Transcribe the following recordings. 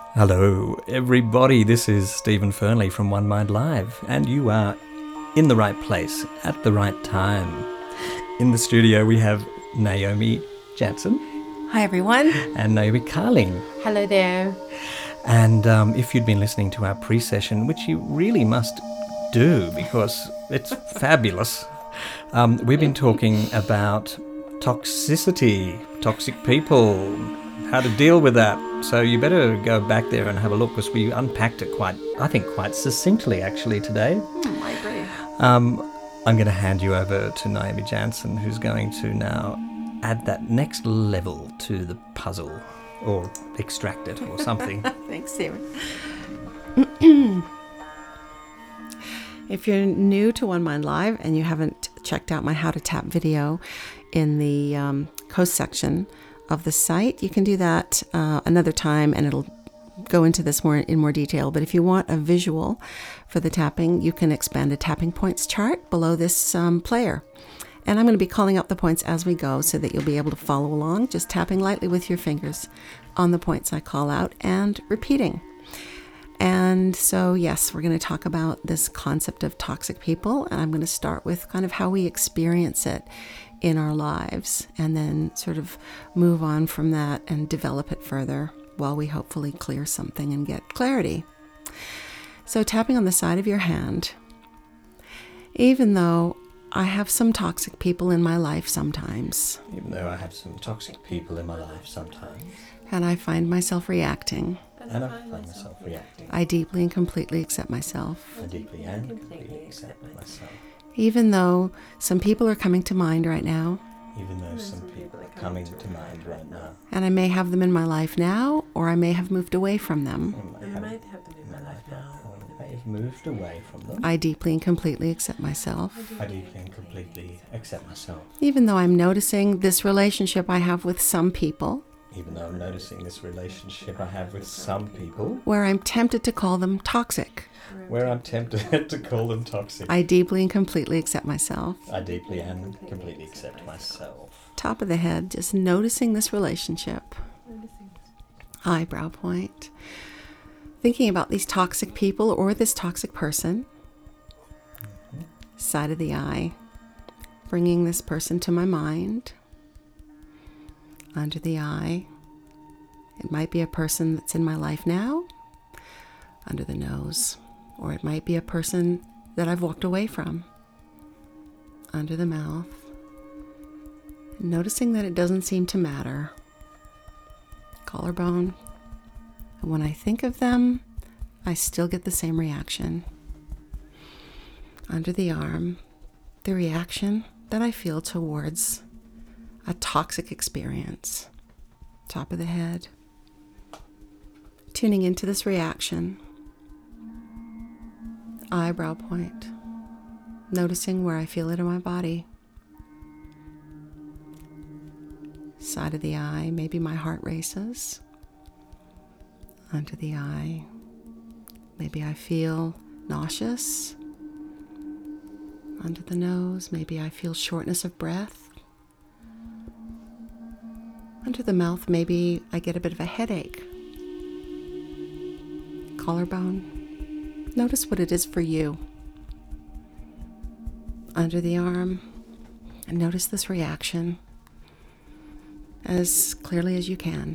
Hello, everybody. This is Stephen Fernley from One Mind Live, and you are in the right place at the right time. In the studio, we have Naomi Jansen. Hi, everyone. And Naomi Carling. Hello there. And if you'd been listening to our pre-session, which you really must do because it's fabulous, we've been talking about toxicity, toxic people, how to deal with that. So you better go back there and have a look because we unpacked it quite succinctly actually today. I agree. I'm going to hand you over to Naomi Jansen, who's going to now add that next level to the puzzle or extract it or something. Thanks, Stephen. If you're new to One Mind Live and you haven't checked out my How to Tap video in the Coast section of the site, you can do that another time and it'll go into this in more detail. But if you want a visual for the tapping, you can expand a tapping points chart below this player. And I'm going to be calling out the points as we go so that you'll be able to follow along, just tapping lightly with your fingers on the points I call out and repeating. And so, yes, we're going to talk about this concept of toxic people, and I'm going to start with kind of how we experience it in our lives, and then sort of move on from that and develop it further while we hopefully clear something and get clarity. So tapping on the side of your hand, even though I have some toxic people in my life sometimes. Even though I have some toxic people in my life sometimes. And I find myself reacting. I deeply and completely accept myself. I deeply and completely accept myself. Even though some people are coming to mind right now. Even though some people are coming to mind right now. And I may have them in my life now, or I may have moved away from them. Moved away from them. I deeply and completely accept myself. I deeply and completely accept myself. Even though I'm noticing this relationship I have with some people. Even though I'm noticing this relationship I have with some people. Where I'm tempted to call them toxic. I deeply and completely accept myself. I deeply and completely accept myself. Top of the head, just noticing this relationship. Eyebrow point. Thinking about these toxic people or this toxic person. Side of the eye. Bringing this person to my mind. Under the eye. It might be a person that's in my life now. Under the nose. Or it might be a person that I've walked away from. Under the mouth. Noticing that it doesn't seem to matter. Collarbone. And when I think of them, I still get the same reaction. Under the arm, the reaction that I feel towards a toxic experience. Top of the head. Tuning into this reaction. Eyebrow point. Noticing where I feel it in my body. Side of the eye, maybe my heart races. Under the eye, maybe I feel nauseous. Under the nose, maybe I feel shortness of breath. Under the mouth, maybe I get a bit of a headache. Collarbone, notice what it is for you. Under the arm, and notice this reaction as clearly as you can.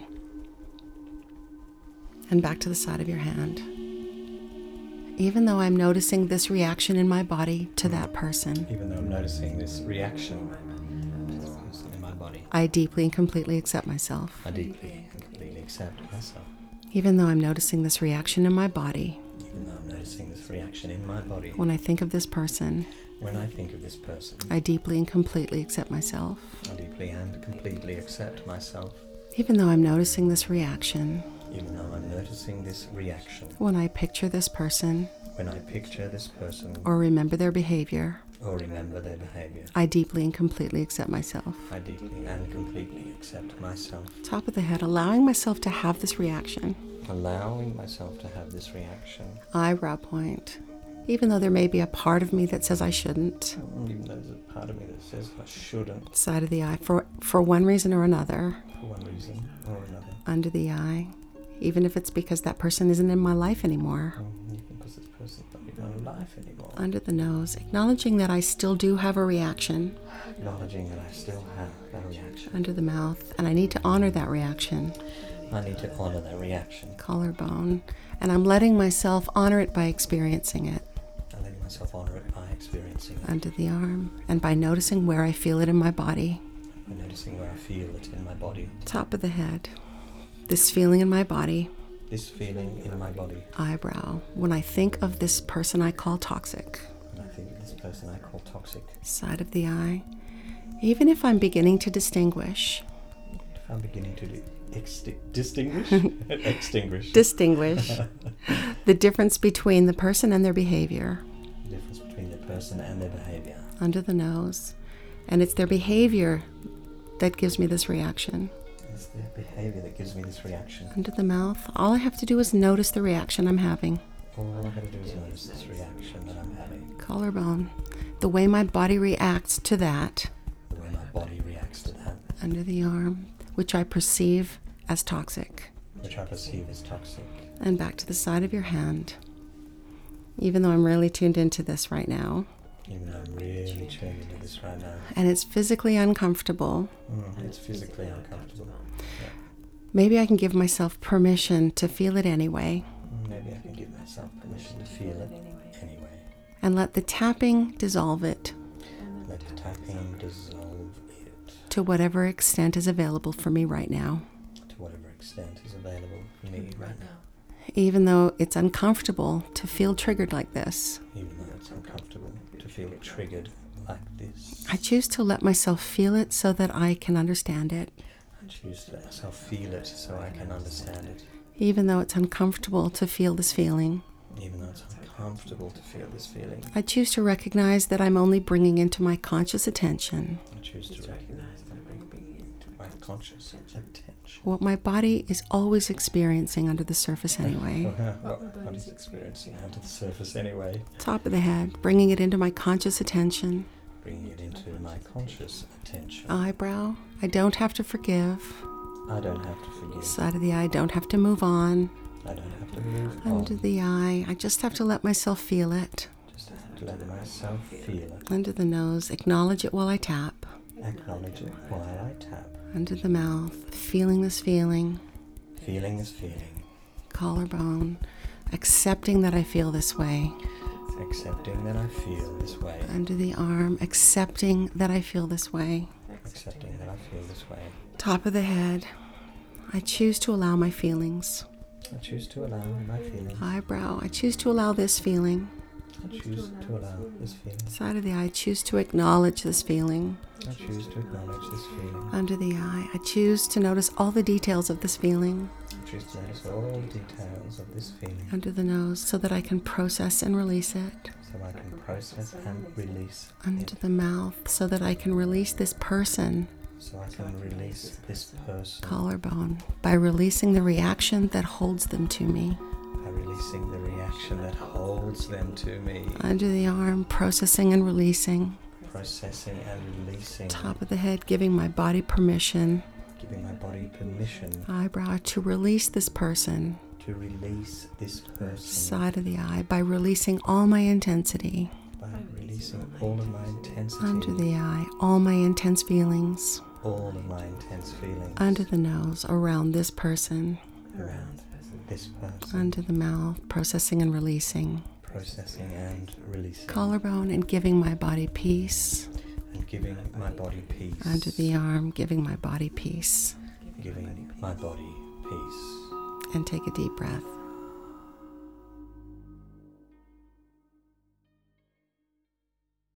And back to the side of your hand. Even though I'm noticing this reaction in my body to that person. Even though I'm noticing this reaction in my body. I deeply and completely accept myself. I deeply and completely accept myself. Even though I'm noticing this reaction in my body. Even though I'm noticing this reaction in my body. When I think of this person. When I think of this person. I deeply and completely accept myself. I deeply and completely accept myself. Even though I'm noticing this reaction. Even though I'm noticing this reaction. When I picture this person. When I picture this person. Or remember their behavior. Or remember their behavior. I deeply and completely accept myself. I deeply and completely accept myself. Top of the head, allowing myself to have this reaction. Allowing myself to have this reaction. Eyebrow point. Even though there may be a part of me that says I shouldn't. Even though there's a part of me that says I shouldn't. Side of the eye, for one reason or another. For one reason or another. Under the eye. even if it's because that person isn't in my life anymore. Because this person's not in my life anymore. Under the nose, acknowledging that I still do have a reaction. Acknowledging that I still have that reaction. Under the mouth, and I need to honor that reaction. I need to honor that reaction. Collarbone, and I'm letting myself honor it by experiencing it. I'm letting myself honor it by experiencing it. Under the arm, and by noticing where I feel it in my body. By noticing where I feel it in my body. Top of the head, this feeling in my body. This feeling in my body. Eyebrow, when I think of this person I call toxic. When I think of this person I call toxic. Side of the eye, even if I'm beginning to distinguish. If I'm beginning to distinguish the difference between the person and their behavior. The difference between the person and their behavior. Under the nose, and it's their behavior that gives me this reaction. It's their behavior that gives me this reaction. Under the mouth, all I have to do is notice the reaction I'm having. All I have to do is notice this reaction that I'm having. Collarbone, the way my body reacts to that. The way my body reacts to that. Under the arm, which I perceive as toxic. Which I perceive as toxic. And back to the side of your hand. Even though I'm really tuned into this right now. Even though I'm really tuned into this right now. And it's physically uncomfortable. It's physically uncomfortable. Yeah. Maybe I can give myself permission to feel it anyway. Maybe I can give myself permission to feel it anyway. And let the tapping dissolve it. Let the tapping dissolve it. To whatever extent is available for me right now. To whatever extent is available for me right now. Even though it's uncomfortable to feel triggered like this. Even though it's uncomfortable to feel triggered like this. I choose to let myself feel it so that I can understand it. I choose to let myself feel it so I can understand it. Even though it's uncomfortable to feel this feeling. Even though it's uncomfortable to feel this feeling. I choose to recognize that I'm only bringing into my conscious attention. I choose to recognize that I'm bringing into my conscious attention. What my body is always experiencing under the surface anyway. What is experiencing under the surface anyway. Top of the head, bringing it into my conscious attention. Bringing it into my conscious attention. Eyebrow, I don't have to forgive. I don't have to forgive. Side of the eye, I don't have to move on. I don't have to move Under on. the eye, I just have to let myself feel it. Just have to let myself feel it. Under the nose, acknowledge it while I tap. Acknowledge it while I tap. Under the mouth, feeling this feeling. Feeling this feeling. Collarbone, accepting that I feel this way. Accepting that I feel this way. Under the arm, accepting that I feel this way. Accepting that I feel this way. Top of the head, I choose to allow my feelings. I choose to allow my feelings. Eyebrow, I choose to allow this feeling. I choose to allow this feeling. Side of the eye, I choose to acknowledge this feeling. I choose to acknowledge this feeling. Under the eye, I choose to notice all the details of this feeling. I choose to notice all the details of this feeling. Under the nose, so that I can process and release it. So I can process and release Under it. the mouth, so that I can release this person. So I can release this person. Collarbone, by releasing the reaction that holds them to me. By releasing the reaction that holds them to me. Under the arm, processing and releasing. Processing and releasing. Top of the head, giving my body permission. Giving my body permission. Eyebrow, to release this person. To release this person. Side of the eye, by releasing all my intensity. By releasing all of my intensity. Under the eye, all my intense feelings. All of my intense feelings. Under the nose, around this person. Around this person. Under the mouth, processing and releasing. Processing and releasing. Collarbone, and giving my body peace. And giving my body peace. Under the arm, giving my body peace. Giving my body peace. And take a deep breath.